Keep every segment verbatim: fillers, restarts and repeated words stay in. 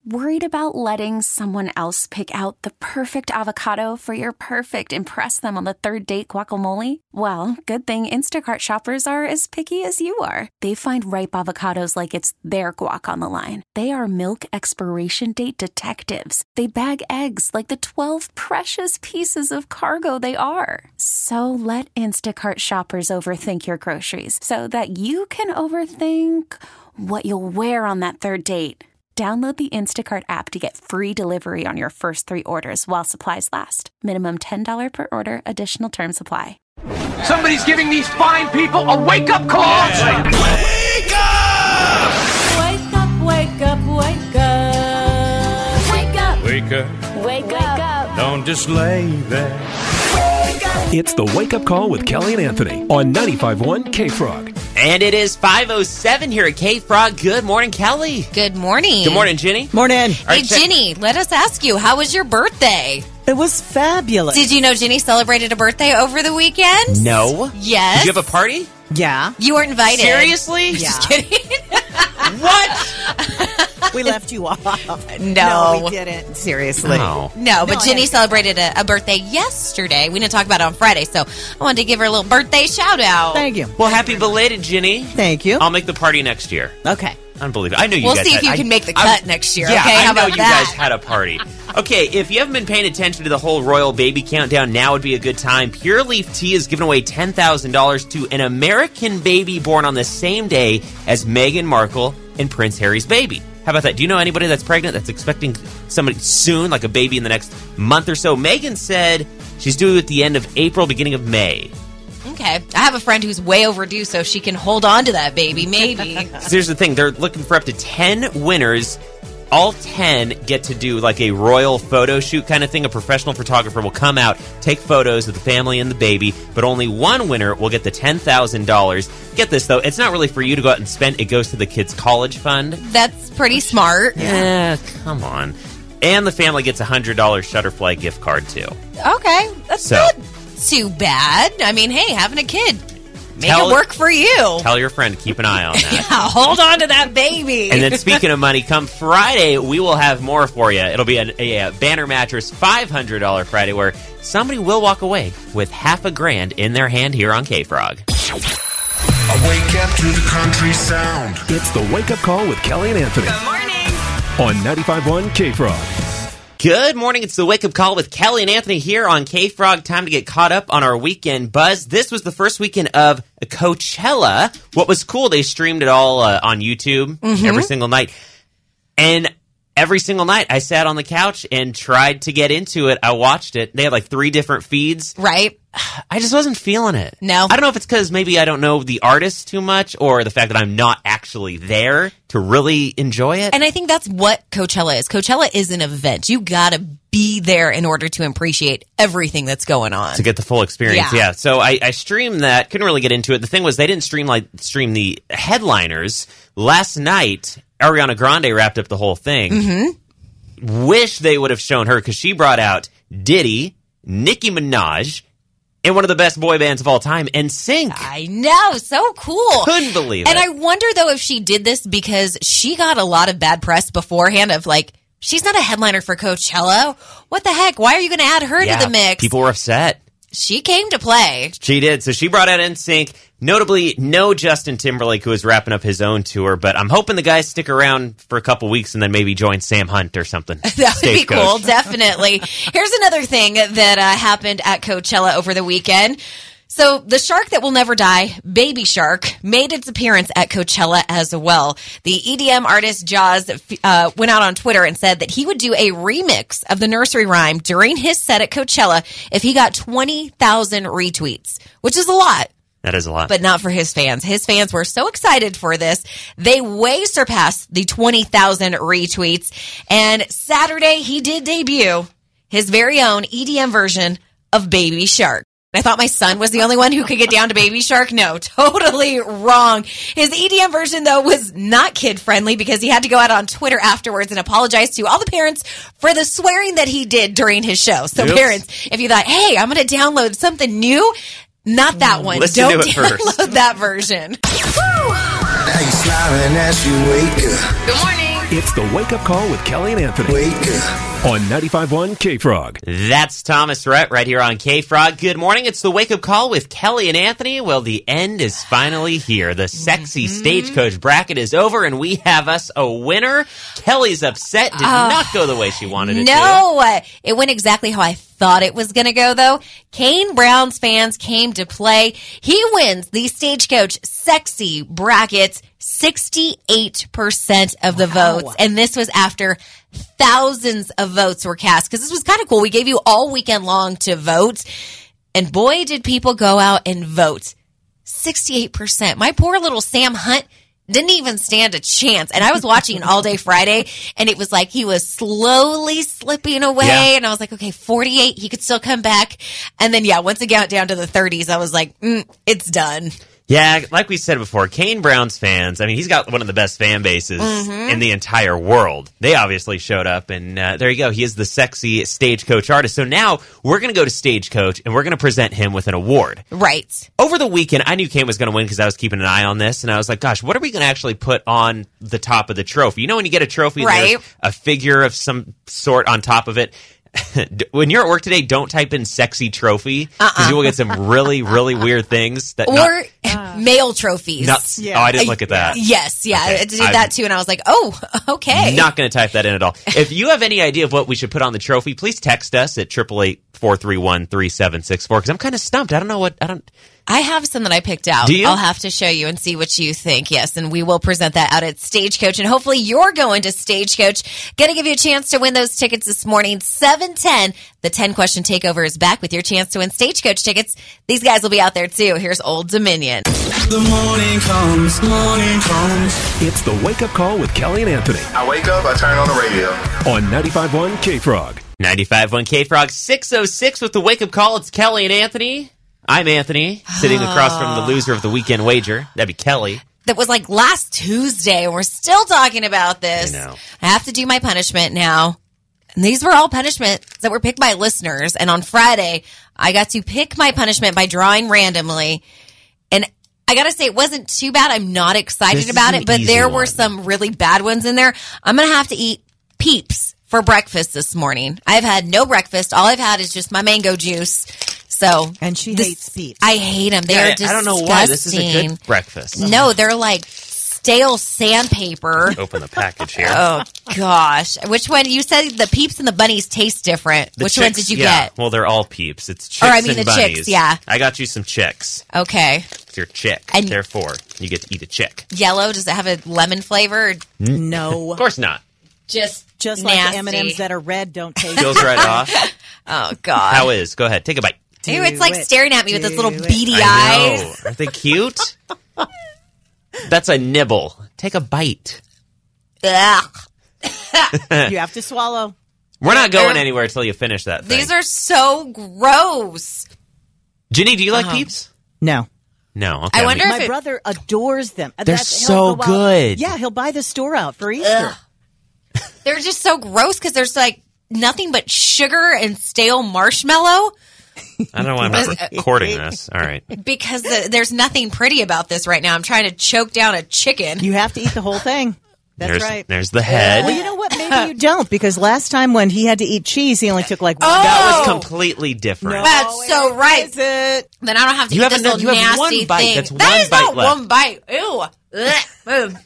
Worried about letting someone else pick out the perfect avocado for your perfect impress them on the third date guacamole? Well, good thing Instacart shoppers are as picky as you are. They find ripe avocados like it's their guac on the line. They are milk expiration date detectives. They bag eggs like the twelve precious pieces of cargo they are. So let Instacart shoppers overthink your groceries so that you can overthink what you'll wear on that third date. Download the Instacart app to get free delivery on your first three orders while supplies last. Minimum ten dollars per order. Additional terms apply. Somebody's giving these fine people a wake-up call! Yeah. Wake up! Wake up, wake up, wake up. Wake up! Wake up. Wake up. Don't just lay there. It's the Wake Up Call with Kelly and Anthony on ninety-five point one K-Frog. And it is five oh seven here at K-Frog. Good morning, Kelly. Good morning. Good morning, Ginny. Morning. All right, Hey, check- Ginny, let us ask you, how was your birthday? It was fabulous. Did you know Ginny celebrated a birthday over the weekend? No. Yes. Did you have a party? Yeah. You weren't invited. Seriously? Yeah. Just kidding. What? We left you off. No. No, we didn't. Seriously. No. No, but No, I Ginny had- celebrated a, a birthday yesterday. We didn't talk about it on Friday, so I wanted to give her a little birthday shout out. Thank you. Well, happy belated, Ginny. Thank you. I'll make the party next year. Okay. Unbelievable. I know you We'll guys see if had- you I- can make the I- cut next year, Yeah, okay? I How know about you that? guys had a party. Okay, if you haven't been paying attention to the whole royal baby countdown, now would be a good time. Pure Leaf Tea has given away ten thousand dollars to an American baby born on the same day as Meghan Markle and Prince Harry's baby. How about that? Do you know anybody that's pregnant that's expecting somebody soon, like a baby in the next month or so? Meghan said she's due at the end of April, beginning of May. Okay. I have a friend who's way overdue, so she can hold on to that baby, maybe. So here's the thing. They're looking for up to ten winners. All ten get to do like a royal photo shoot kind of thing. A professional photographer will come out, take photos of the family and the baby, but only one winner will get the ten thousand dollars. Get this, though. It's not really for you to go out and spend. It goes to the kids' college fund. That's pretty smart. Yeah, come on. And the family gets a one hundred dollars Shutterfly gift card, too. Okay. That's So- not too bad. I mean, hey, having a kid, make Tell- it work for you. Tell your friend to keep an eye on that. Yeah, hold on to that baby. And then speaking of money, come Friday, we will have more for you. It'll be a, a, a Banner Mattress five hundred dollars Friday where somebody will walk away with half a grand in their hand here on K-Frog. I wake up to the country sound. It's the Wake Up Call with Kelly and Anthony. Good morning. On ninety-five point one K-Frog. Good morning. It's the Wake Up Call with Kelly and Anthony here on K-Frog. Time to get caught up on our weekend buzz. This was the first weekend of Coachella. What was cool, they streamed it all uh, on YouTube Mm-hmm. every single night. And every single night I sat on the couch and tried to get into it. I watched it. They had like three different feeds. Right? I just wasn't feeling it. No. I don't know if it's because maybe I don't know the artist too much or the fact that I'm not actually there to really enjoy it. And I think that's what Coachella is. Coachella is an event. You got to be there in order to appreciate everything that's going on. To get the full experience, Yeah. yeah. So I, I streamed that. Couldn't really get into it. The thing was, they didn't stream like stream the headliners. Last night, Ariana Grande wrapped up the whole thing. Mm-hmm. Wish they would have shown her because she brought out Diddy, Nicki Minaj, and one of the best boy bands of all time, N Sync. I know. So cool. Couldn't believe And it. I wonder, though, if she did this because she got a lot of bad press beforehand of like, she's not a headliner for Coachella. What the heck? Why are you going to add her yeah, to the mix? people were upset. She came to play. She did. So she brought out N Sync. Notably, no Justin Timberlake, who is wrapping up his own tour. But I'm hoping the guys stick around for a couple weeks and then maybe join Sam Hunt or something. That would be Stagecoach. cool, definitely. Here's another thing that uh, happened at Coachella over the weekend. So the shark that will never die, Baby Shark, made its appearance at Coachella as well. The E D M artist Jaws uh, went out on Twitter and said that he would do a remix of the nursery rhyme during his set at Coachella if he got twenty thousand retweets, which is a lot. That is a lot. But not for his fans. His fans were so excited for this. They way surpassed the twenty thousand retweets. And Saturday, he did debut his very own E D M version of Baby Shark. I thought my son was the only one who could get down to Baby Shark. No, totally wrong. His E D M version, though, was not kid-friendly because he had to go out on Twitter afterwards and apologize to all the parents for the swearing that he did during his show. So, Oops. parents, if you thought, hey, I'm going to download something new, not that one. Listen Don't to it first. download that version. Now you're smiling as you wake up. Good morning. It's the Wake Up Call with Kelly and Anthony. Wake up. On ninety-five point one K-Frog. That's Thomas Rhett right here on K-Frog. Good morning. It's the Wake Up Call with Kelly and Anthony. Well, the end is finally here. The sexy mm-hmm. Stagecoach bracket is over, and we have us a winner. Kelly's upset. Did uh, not go the way she wanted it no, to. No, it went exactly how I thought it was going to go, though. Kane Brown's fans came to play. He wins the Stagecoach Sexy Bracket, sixty-eight percent of the wow. votes. And this was after thousands of votes were cast, because this was kind of cool. We gave you all weekend long to vote. And boy, did people go out and vote. sixty-eight percent. My poor little Sam Hunt didn't even stand a chance. And I was watching All Day Friday, and it was like he was slowly slipping away. Yeah. And I was like, okay, forty-eight, he could still come back. And then, yeah, once it got down to the thirties, I was like, mm, it's done. Yeah, like we said before, Kane Brown's fans, I mean, he's got one of the best fan bases mm-hmm. in the entire world. They obviously showed up, and uh, there you go. He is the sexy Stagecoach artist. So now we're going to go to Stagecoach, and we're going to present him with an award. Right. Over the weekend, I knew Kane was going to win because I was keeping an eye on this, and I was like, gosh, what are we going to actually put on the top of the trophy? You know when you get a trophy, right. there's a figure of some sort on top of it? When you're at work today, don't type in sexy trophy, because uh-uh. you will get some really, really weird things. That Or not, uh, male trophies. Not, yeah. Oh, I didn't look at that. Yes, yeah, okay. I did that too, and I was like, oh, okay. Not going to type that in at all. If you have any idea of what we should put on the trophy, please text us at eight eight eight, four three one, three seven six four, because I'm kind of stumped. I don't know what, I don't... I have some that I picked out. Do you? I'll have to show you and see what you think. Yes, and we will present that out at Stagecoach. And hopefully you're going to Stagecoach. Going to give you a chance to win those tickets this morning. seven ten, the ten-question takeover is back with your chance to win Stagecoach tickets. These guys will be out there, too. Here's Old Dominion. The morning comes, morning comes. It's the Wake Up Call with Kelly and Anthony. I wake up, I turn on the radio. On ninety-five point one K-Frog. ninety-five point one K-Frog, six oh six with the Wake Up Call. It's Kelly and Anthony. I'm Anthony, sitting across from the loser of the weekend wager. That'd be Kelly. That was like last Tuesday, and we're still talking about this. I know. I have to do my punishment now. And these were all punishments that were picked by listeners. And on Friday, I got to pick my punishment by drawing randomly. And I got to say, it wasn't too bad. I'm not excited this about it, but there one. were some really bad ones in there. I'm going to have to eat Peeps for breakfast this morning. I've had no breakfast. All I've had is just my mango juice. So, and she this, hates Peeps. I hate them. They yeah, are disgusting. I don't know why. This is a good breakfast. No, they're like stale sandpaper. Open the package here. Oh, gosh. Which one? You said the Peeps and the bunnies taste different. The Which chicks, one did you yeah. get? Well, they're all Peeps. It's chicks or, I mean, and the bunnies. chicks, yeah. I got you some chicks. Okay. It's your chick. And therefore, you get to eat a chick. Yellow, does it have a lemon flavor? No. Of course not. Just Just nasty. like the M and M's that are red don't taste. Peels right off. Oh, God. How is? Go ahead. Take a bite. Ew, it's like it. staring at me with those little Do beady I eyes. know. Aren't they cute? That's a nibble. Take a bite. Ugh. You have to swallow. We're not going anywhere until you finish that thing. These are so gross. Ginny, do you like Uh-huh. Peeps? No. No. Okay. I wonder My if it- brother adores them. They're That's- he'll so go out- good. Yeah, he'll buy the store out for Easter. Ugh. They're just so gross because there's like nothing but sugar and stale marshmallow. I don't know why I'm not recording this. All right. Because the, there's nothing pretty about this right now. I'm trying to choke down a chicken. You have to eat the whole thing. That's there's, right. There's the head. Well, you know what? Maybe you don't, because last time when he had to eat cheese, he only took like one. Oh! That was completely different. No, That's so it right. isn't. Then I don't have to You eat have this enough- little you have nasty one bite. thing. That's That one is bite not left. one bite. Ew. Ugh.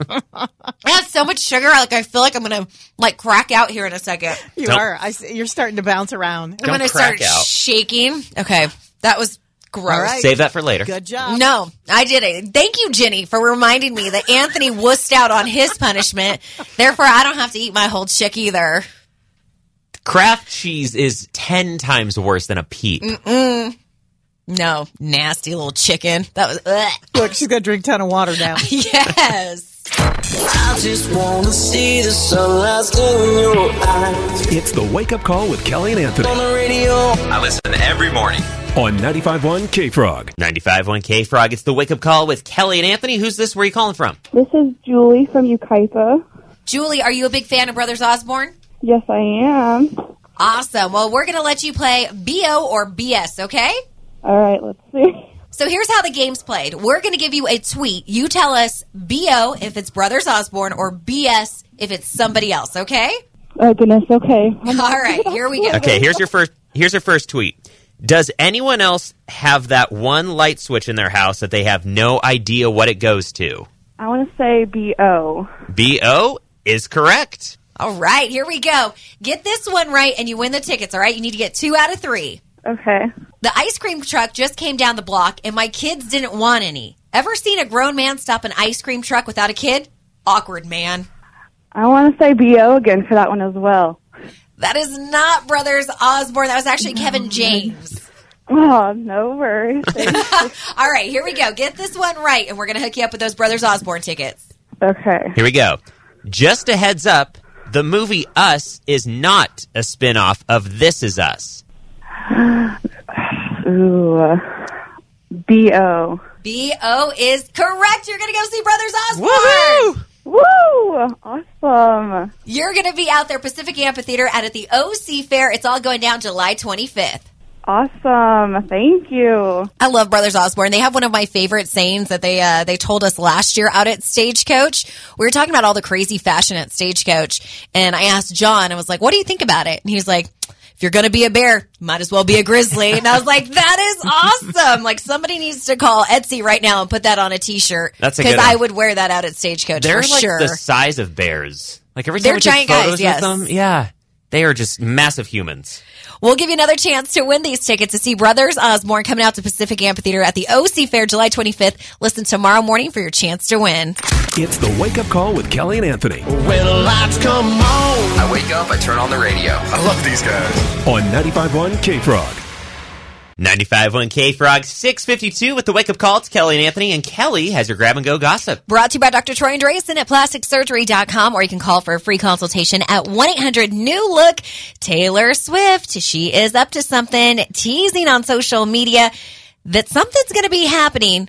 I have so much sugar. Like I feel like I'm gonna like crack out here in a second. You Don't- are. I, see- you're starting to bounce around. I'm gonna crack start out. shaking. Okay, that was gross. All right. Save that for later. Good job. No, I did it. Thank you, Jenny, for reminding me that Anthony wussed out on his punishment. Therefore, I don't have to eat my whole chick either. Kraft cheese is ten times worse than a Peep. Mm-mm. No, nasty little chicken. That was, ugh. Look, she's going to drink a ton of water now. Yes. I just want to see the sunrise in your eyes. It's the Wake Up Call with Kelly and Anthony. On the radio. I listen every morning. On ninety-five point one K-Frog. ninety-five point one K-Frog. It's the Wake Up Call with Kelly and Anthony. Who's this? Where are you calling from? This is Julie from Ukaipa. Julie, are you a big fan of Brothers Osborne? Yes, I am. Awesome. Well, we're going to let you play B O or B S, okay? All right, let's see. So here's how the game's played. We're going to give you a tweet. You tell us B O if it's Brothers Osborne or B S if it's somebody else, okay? Oh, goodness. Okay. All right, here we go. Okay, here's your first here's your first tweet. Does anyone else have that one light switch in their house that they have no idea what it goes to? I want to say B O. B O is correct. All right, here we go. Get this one right and you win the tickets, all right? You need to get two out of three. Okay. The ice cream truck just came down the block and my kids didn't want any. Ever seen a grown man stop an ice cream truck without a kid? Awkward, man. I want to say B O again for that one as well. That is not Brothers Osborne. That was actually Kevin James. Oh, no worries. All right, here we go. Get this one right, and we're going to hook you up with those Brothers Osborne tickets. Okay. Here we go. Just a heads up, the movie Us is not a spinoff of This Is Us. Ooh. B O. B O is correct. You're going to go see Brothers Osborne. Woohoo! Woo! Awesome. You're going to be out there, Pacific Amphitheater, and at the O C Fair. It's all going down July twenty-fifth. Awesome. Thank you. I love Brothers Osborne. They have one of my favorite sayings that they uh, they told us last year out at Stagecoach. We were talking about all the crazy fashion at Stagecoach, and I asked John, I was like, what do you think about it? And he was like, if you're going to be a bear, might as well be a grizzly. And I was like, that is awesome. Like, somebody needs to call Etsy right now and put that on a T-shirt. That's a good Because I one. would wear that out at Stagecoach They're for like sure. the size of bears. Like every time They're we take giant photos guys, yes. with them, yeah, they are just massive humans. We'll give you another chance to win these tickets to see Brothers Osborne coming out to Pacific Amphitheater at the O C Fair July twenty-fifth. Listen tomorrow morning for your chance to win. It's the Wake Up Call with Kelly and Anthony When the lights come on. I wake up, I turn on the radio. I love these guys. on ninety-five point one K-Frog. ninety-five point one K-Frog, six fifty-two with the wake-up call. It's Kelly and Anthony, and Kelly has your grab-and-go gossip. Brought to you by Doctor Troy Andreasen at plastic surgery dot com, or you can call for a free consultation at one eight hundred new look. Taylor Swift, she is up to something, teasing on social media that something's going to be happening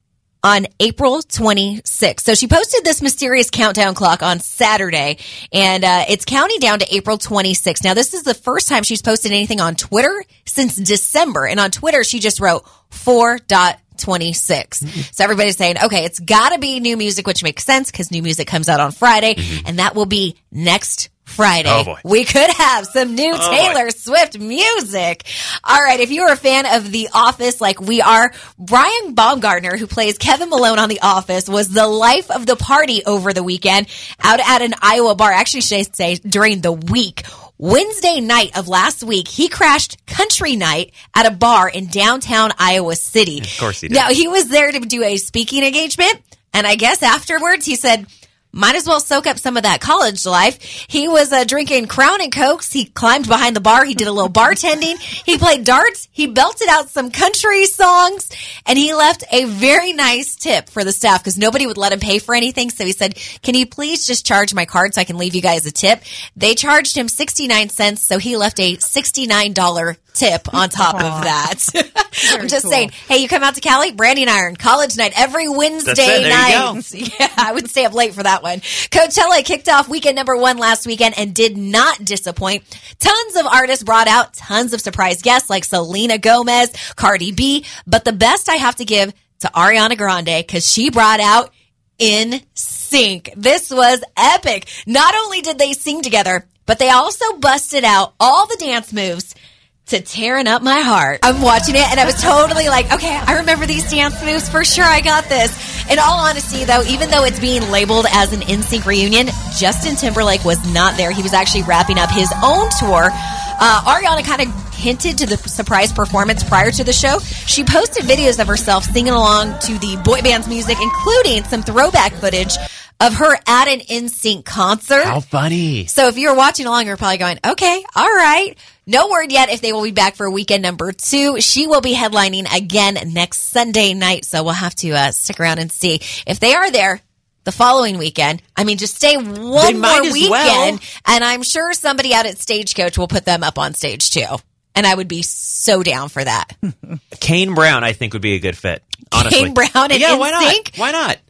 on April twenty-sixth. So she posted this mysterious countdown clock on Saturday, and uh, it's counting down to April twenty-sixth. Now, this is the first time she's posted anything on Twitter since December, and on Twitter, she just wrote four twenty-six. Mm-hmm. So everybody's saying, okay, it's got to be new music, which makes sense because new music comes out on Friday, mm-hmm. and that will be next Friday. Oh, boy. We could have some new oh, Taylor boy. Swift music. All right, if you're a fan of The Office like we are, Brian Baumgartner, who plays Kevin Malone on The Office, was the life of the party over the weekend out at an Iowa bar. Actually, should I say during the week. Wednesday night of last week, he crashed country night at a bar in downtown Iowa City. Of course he did. Now, he was there to do a speaking engagement, and I guess afterwards he said, might as well soak up some of that college life. He was uh, drinking Crown and Cokes. He climbed behind the bar. He did a little bartending. He played darts. He belted out some country songs, and he left a very nice tip for the staff because nobody would let him pay for anything. So he said, can you please just charge my card so I can leave you guys a tip? They charged him sixty-nine cents, so he left a sixty-nine dollars tip on top of that. I'm just cool. saying, hey, you come out to Cali, Branding Iron, college night every Wednesday That's it. There night. you go. Yeah, I would stay up late for that one. Coachella kicked off weekend number one last weekend and did not disappoint. Tons of artists brought out tons of surprise guests like Selena Gomez, Cardi B, but the best I have to give to Ariana Grande because she brought out In Sync. This was epic. Not only did they sing together, but they also busted out all the dance moves to Tearing Up My Heart. I'm watching it and I was totally like, okay, I remember these dance moves for sure. I got this. In all honesty, though, even though it's being labeled as an N Sync reunion, Justin Timberlake was not there. He was actually wrapping up his own tour. Uh, Ariana kind of hinted to the surprise performance prior to the show. She posted videos of herself singing along to the boy band's music, including some throwback footage of her at an N Sync concert. How funny. So if you're watching along, you're probably going, okay, all right. No word yet if they will be back for weekend number two. She will be headlining again next Sunday night, so we'll have to uh, stick around and see. If they are there the following weekend, I mean, just stay one They might more as weekend, well. and I'm sure somebody out at Stagecoach will put them up on stage too. And I would be so down for that. Kane Brown, I think, would be a good fit, honestly. Kane Brown and Yeah, why N Sync? not? Why not?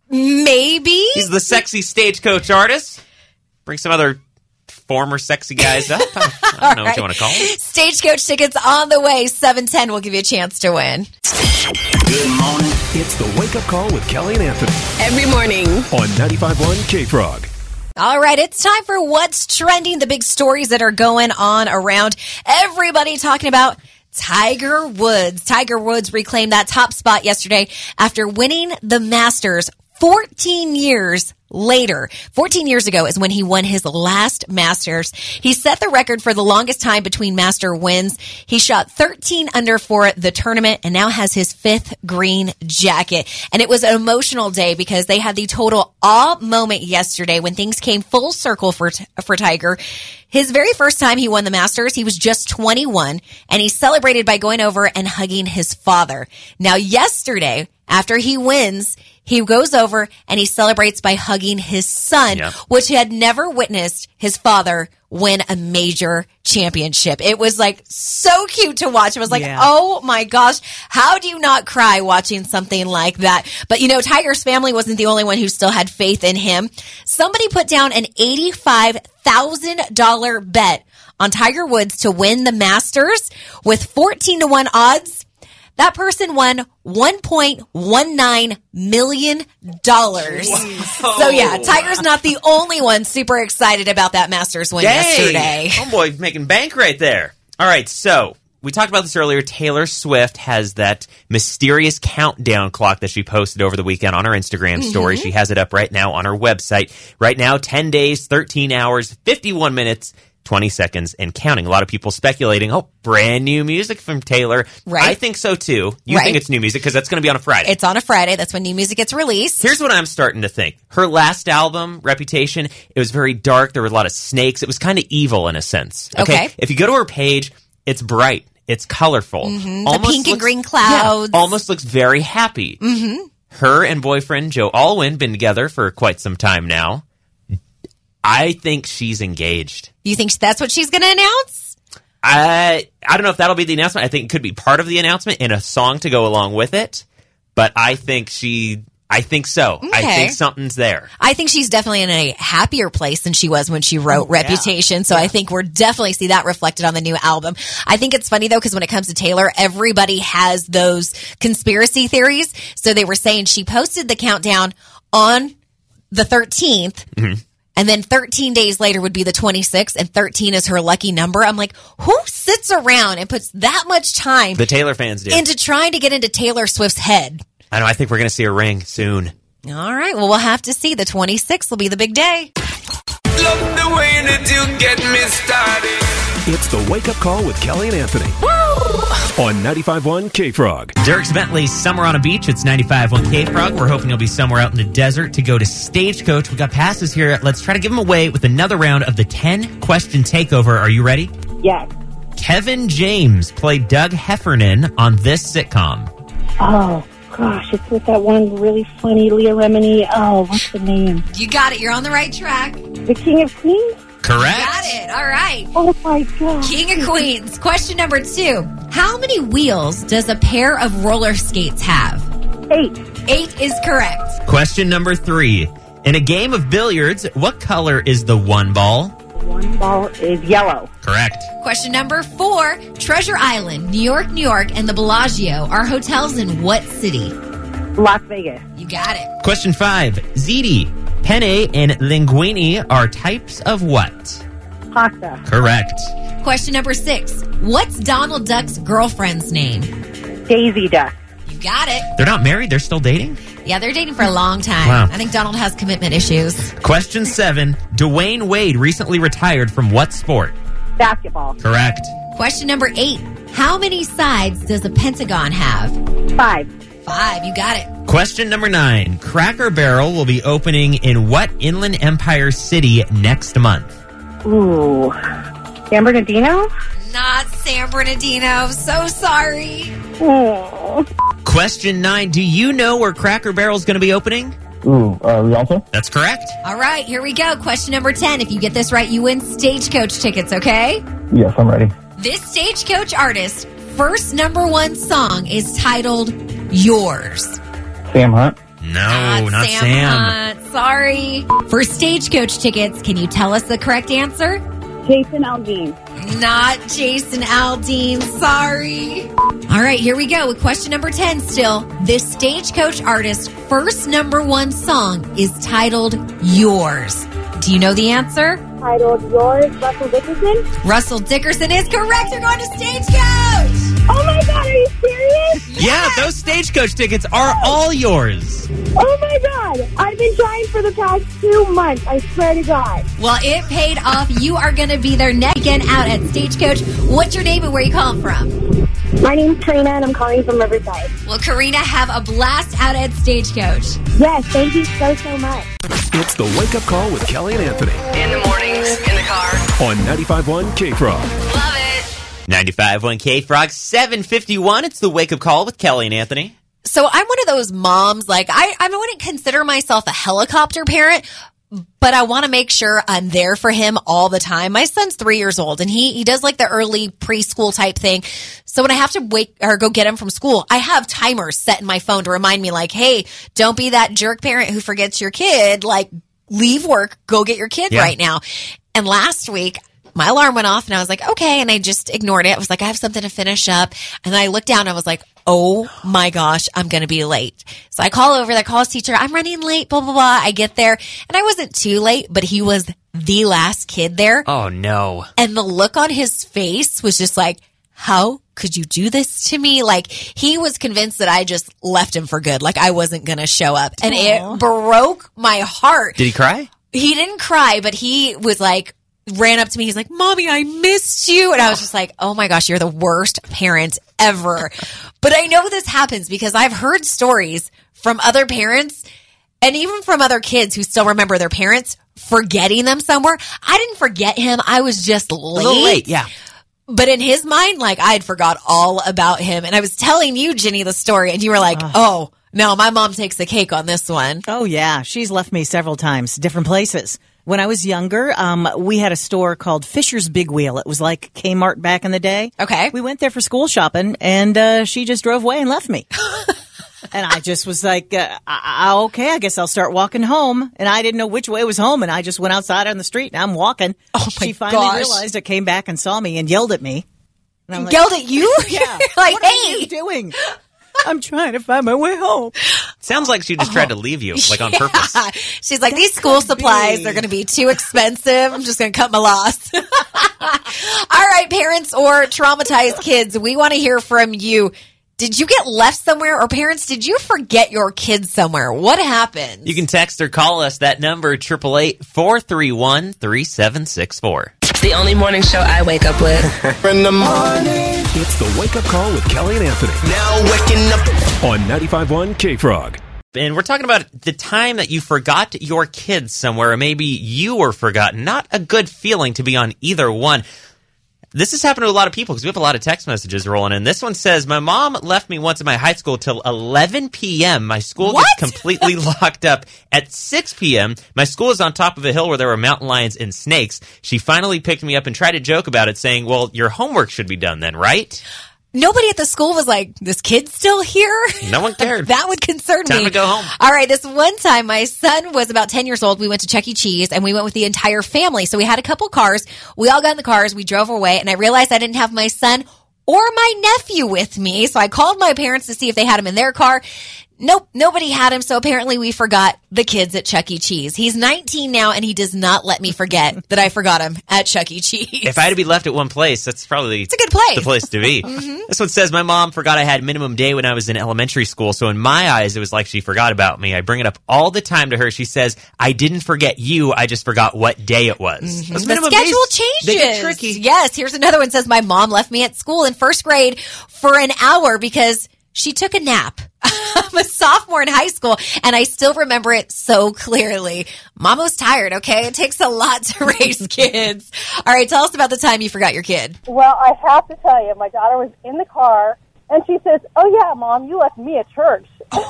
Maybe. He's the sexy stagecoach artist. Bring some other former sexy guys up. I don't know All what right. you want to call them. Stagecoach tickets on the way. seven ten will give you a chance to win. Good morning. It's the Wake Up Call with Kelly and Anthony Every morning. on ninety-five point one K-Frog. All right, it's time for What's Trending, the big stories that are going on around. Everybody talking about Tiger Woods. Tiger Woods reclaimed that top spot yesterday after winning the Masters fourteen years later. fourteen years ago is when he won his last Masters. He set the record for the longest time between Master wins. He shot thirteen under for the tournament and now has his fifth green jacket. And it was an emotional day because they had the total awe moment yesterday when things came full circle for for Tiger. His very first time he won the Masters, he was just twenty-one, and he celebrated by going over and hugging his father. Now, yesterday, after he wins, he goes over and he celebrates by hugging his son, yeah. which had never witnessed his father win a major championship. It was like so cute to watch. It was like, yeah. oh my gosh, how do you not cry watching something like that? But you know, Tiger's family wasn't the only one who still had faith in him. Somebody put down an eighty-five thousand dollars bet on Tiger Woods to win the Masters with fourteen to one odds. That person won one point one nine million dollars. So, yeah, Tiger's not the only one super excited about that Masters win Dang. yesterday. Homeboy making bank right there. All right, so we talked about this earlier. Taylor Swift has that mysterious countdown clock that she posted over the weekend on her Instagram story. Mm-hmm. She has it up right now on her website. Right now, ten days, thirteen hours, fifty-one minutes. twenty seconds and counting. A lot of people speculating, oh, brand new music from Taylor. Right. I think so, too. You right. think it's new music because that's going to be on a Friday. It's on a Friday. That's when new music gets released. Here's what I'm starting to think. Her last album, Reputation, it was very dark. There were a lot of snakes. It was kind of evil in a sense. Okay. okay. If you go to her page, it's bright. It's colorful. Mm-hmm. The pink looks, and green clouds. Yeah, almost looks very happy. Mm-hmm. Her and boyfriend Joe Alwyn been together for quite some time now. I think she's engaged. You think that's what she's going to announce? I I don't know if that'll be the announcement. I think it could be part of the announcement and a song to go along with it. But I think she, I think so. Okay. I think something's there. I think she's definitely in a happier place than she was when she wrote oh, Reputation. Yeah. So yeah. I think we're definitely see that reflected on the new album. I think it's funny though, because when it comes to Taylor, everybody has those conspiracy theories. So they were saying she posted the countdown on the thirteenth. Mm-hmm. And then thirteen days later would be the twenty-sixth, and thirteen is her lucky number. I'm like, who sits around and puts that much time the Taylor fans do. into trying to get into Taylor Swift's head? I know. I think we're going to see a ring soon. All right. Well, we'll have to see. The twenty-sixth will be the big day. Love the way that you get me started. It's the Wake Up Call with Kelly and Anthony Woo! on ninety-five point one K-Frog. Dierks Bentley's Summer on a Beach. It's ninety-five point one K-Frog. We're hoping you'll be somewhere out in the desert to go to Stagecoach. We got passes here. Let's try to give them away with another round of the ten-question takeover. Are you ready? Yes. Kevin James played Doug Heffernan on this sitcom. Oh, gosh. It's with that one really funny Leah Remini. Oh, what's the name? You got it. You're on the right track. The King of Queens? Correct. Got it. All right. Oh, my God. King of Queens. Question number two. How many wheels does a pair of roller skates have? Eight. Eight is correct. Question number three. In a game of billiards, what color is the one ball? The one ball is yellow. Correct. Question number four. Treasure Island, New York, New York, and the Bellagio are hotels in what city? Las Vegas. You got it. Question five. Ziti, penne, and linguine are types of what? Pasta. Correct. Question number six. What's Donald Duck's girlfriend's name? Daisy Duck. You got it. They're not married? They're still dating? Yeah, they're dating for a long time. Wow. I think Donald has commitment issues. Question seven. Dwayne Wade recently retired from what sport? Basketball. Correct. Question number eight. How many sides does a pentagon have? Five. Five. You got it. Question number nine. Cracker Barrel will be opening in what Inland Empire city next month? Ooh. San Bernardino? Not San Bernardino. So sorry. Oh. Question nine. Do you know where Cracker Barrel is going to be opening? Ooh, uh, Rialto? That's correct. All right, here we go. Question number ten. If you get this right, you win Stagecoach tickets, okay? Yes, I'm ready. This Stagecoach artist first number one song is titled Yours. Sam Hunt? No, not, not Sam. Sam. Hunt. Sorry. For Stagecoach tickets, can you tell us the correct answer? Jason Aldean. Not Jason Aldean. Sorry. All All right, here we go with question number ten still. This Stagecoach artist's first number one song is titled Yours. Do you know the answer? Titled Yours, Russell Dickerson. Russell Dickerson is correct. You're going to Stagecoach. Oh my God, are you serious? Yeah, those Stagecoach tickets are all yours. Oh my God, I've been trying for the past two months. I swear to God. Well, it paid off. You are going to be there next weekend out at Stagecoach. What's your name and where are you calling from? My name's Karina, and I'm calling from Riverside. Well, Karina, have a blast out at Stagecoach. Yes, thank you so, so much. It's the Wake Up Call with Kelly and Anthony. In the mornings, in the car. On ninety-five point one K-Frog. Love it. ninety-five point one K-Frog, seven fifty-one. It's the Wake Up Call with Kelly and Anthony. So I'm one of those moms, like, I, I wouldn't consider myself a helicopter parent, but I want to make sure I'm there for him all the time. My son's three years old, and he, he does like the early preschool type thing. So when I have to wake or go get him from school, I have timers set in my phone to remind me, like, hey, don't be that jerk parent who forgets your kid. Like, leave work, go get your kid Yeah. right now. And last week, my alarm went off, and I was like, okay, and I just ignored it. I was like, I have something to finish up. And then I looked down, and I was like, oh my gosh, I'm going to be late. So I call over, I call his teacher, I'm running late, blah, blah, blah. I get there, and I wasn't too late, but he was the last kid there. Oh, no. And the look on his face was just like, how could you do this to me? Like, he was convinced that I just left him for good. Like, I wasn't going to show up. And Aww. it broke my heart. Did he cry? He didn't cry, but he was like, ran up to me. He's like, Mommy, I missed you. And I was just like, oh my gosh, you're the worst parent ever. But I know this happens because I've heard stories from other parents and even from other kids who still remember their parents forgetting them somewhere. I didn't forget him. I was just late. A little late, yeah. But in his mind, like, I'd forgot all about him. And I was telling you, Ginny, the story, and you were like, oh, no, my mom takes the cake on this one. Oh, yeah. She's left me several times, different places. When I was younger, um, we had a store called Fisher's Big Wheel. It was like Kmart back in the day. Okay. We went there for school shopping, and uh, she just drove away and left me. And I just was like, uh, I- I- okay, I guess I'll start walking home. And I didn't know which way was home, and I just went outside on the street, and I'm walking. Oh, my She finally gosh. realized it, came back and saw me and yelled at me. And I'm like, Yelled at you? Yeah. Like, what hey. are you doing? I'm trying to find my way home. Sounds like she just tried to leave you, like on purpose. Yeah. She's like, these school supplies be. are going to be too expensive. I'm just going to cut my loss. All right, parents or traumatized kids, we want to hear from you. Did you get left somewhere, or parents, did you forget your kids somewhere? What happened? You can text or call us. That number, eight eight eight, four three one, three seven six four. It's the only morning show I wake up with. In the morning. It's the Wake Up Call with Kelly and Anthony. Now waking up. On ninety-five point one K-Frog. And we're talking about the time that you forgot your kids somewhere, or maybe you were forgotten. Not a good feeling to be on either one. This has happened to a lot of people because we have a lot of text messages rolling in. This one says, my mom left me once in my high school till eleven p.m. My school What? gets completely locked up at six p.m. My school is on top of a hill where there were mountain lions and snakes. She finally picked me up and tried to joke about it, saying, well, your homework should be done then, right? Nobody at the school was like, this kid's still here? No one cared. That would concern Time me. to go home. All right, this one time, my son was about ten years old. We went to Chuck E. Cheese, and we went with the entire family. So we had a couple cars. We all got in the cars. We drove away, and I realized I didn't have my son or my nephew with me. So I called my parents to see if they had him in their car. Nope, nobody had him. So apparently we forgot the kids at Chuck E. Cheese. He's nineteen now, and he does not let me forget that I forgot him at Chuck E. Cheese. If I had to be left at one place, that's probably It's a good place. the place to be. mm-hmm. This one says, my mom forgot I had minimum day when I was in elementary school, so in my eyes, it was like she forgot about me. I bring it up all the time to her. She says, I didn't forget you, I just forgot what day it was. Mm-hmm. Those The minimum schedule days, changes. They get tricky. Yes, here's another one. Says, my mom left me at school in first grade for an hour because she took a nap. I'm a sophomore in high school, and I still remember it so clearly. Mom was tired, okay? It takes a lot to raise kids. All right, tell us about the time you forgot your kid. Well, I have to tell you, my daughter was in the car, and she says, oh, yeah, Mom, you left me at church.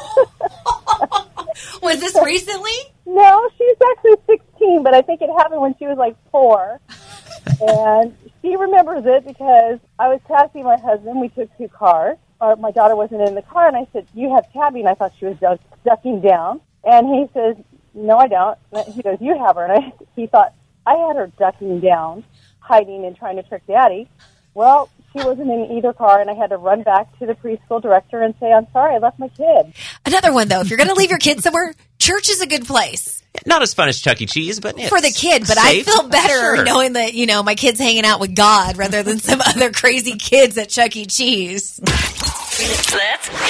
Was this recently? No, she's actually sixteen, but I think it happened when she was like four. And she remembers it because I was passing my husband. We took two cars. Uh, my daughter wasn't in the car, and I said, you have Tabby, and I thought she was duck, ducking down. And he says, no, I don't. And he goes, you have her. And I, he thought, I had her ducking down, hiding and trying to trick Daddy. Well, she wasn't in either car, and I had to run back to the preschool director and say, I'm sorry, I left my kid. Another one, though. If you're going to leave your kid somewhere, church is a good place. Not as fun as Chuck E. Cheese, but it's for the kid. But safe. I feel better Sure. knowing that, you know, my kid's hanging out with God rather than some other crazy kids at Chuck E. Cheese. Let's go.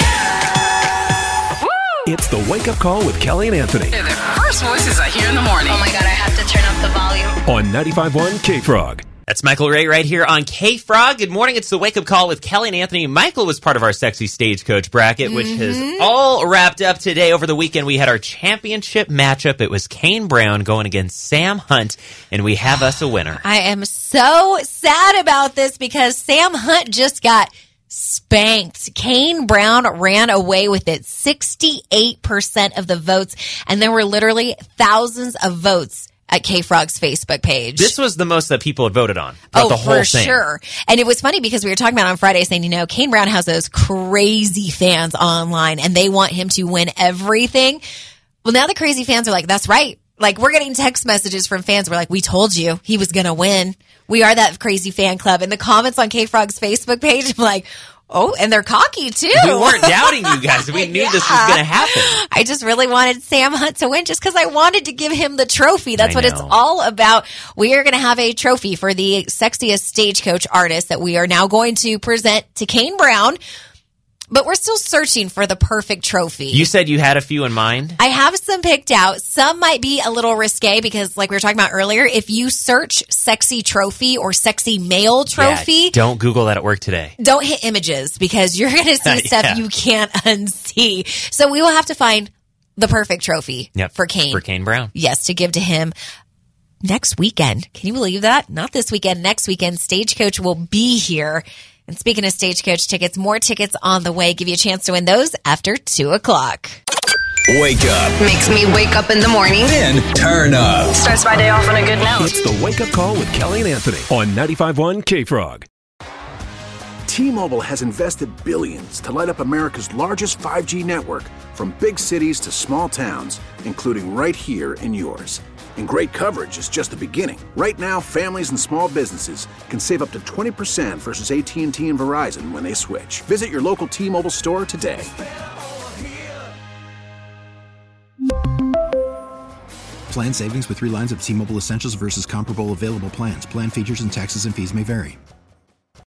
It's the Wake Up Call with Kelly and Anthony. They're the first voices I hear in the morning. Oh my God, I have to turn up the volume. On ninety-five point one K-Frog. That's Michael Ray right here on K-Frog. Good morning. It's the Wake Up Call with Kelly and Anthony. Michael was part of our Sexy Stagecoach bracket, which Mm-hmm. is all wrapped up today. Over the weekend, we had our championship matchup. It was Kane Brown going against Sam Hunt, and we have us a winner. I am so sad about this because Sam Hunt just got spanked. Kane Brown ran away with it. sixty-eight percent of the votes, and there were literally thousands of votes at K-Frog's Facebook page. This was the most that people had voted on throughout Oh, the whole for thing. sure. And it was funny because we were talking about on Friday saying, you know, Kane Brown has those crazy fans online and they want him to win everything. Well, now the crazy fans are like, that's right. Like, we're getting text messages from fans. We're like, we told you he was going to win. We are that crazy fan club. And the comments on K-Frog's Facebook page, I'm like, oh, and they're cocky too. We weren't doubting you guys. We knew Yeah. this was going to happen. I just really wanted Sam Hunt to win just because I wanted to give him the trophy. That's I what it's know. all about. We are going to have a trophy for the sexiest stagecoach artist that we are now going to present to Kane Brown. But we're still searching for the perfect trophy. You said you had a few in mind? I have some picked out. Some might be a little risque because, like we were talking about earlier, if you search sexy trophy or sexy male trophy, Yeah, don't Google that at work today. don't hit images because you're going to see stuff Yeah. you can't unsee. So we will have to find the perfect trophy Yep, for Kane. For Kane Brown. Yes, to give to him next weekend. Can you believe that? Not this weekend, next weekend. Stagecoach will be here. And speaking of Stagecoach tickets, more tickets on the way. Give you a chance to win those after two o'clock. Wake up. Makes me wake up in the morning. Then turn up. Starts my day off on a good note. It's the Wake Up Call with Kelly and Anthony on ninety-five point one K-Frog. T-Mobile has invested billions to light up America's largest five G network, from big cities to small towns, including right here in yours. And great coverage is just the beginning. Right now, families and small businesses can save up to twenty percent versus A T and T and Verizon when they switch. Visit your local T-Mobile store today. Plan savings with three lines of T-Mobile Essentials versus comparable available plans. Plan features and taxes and fees may vary.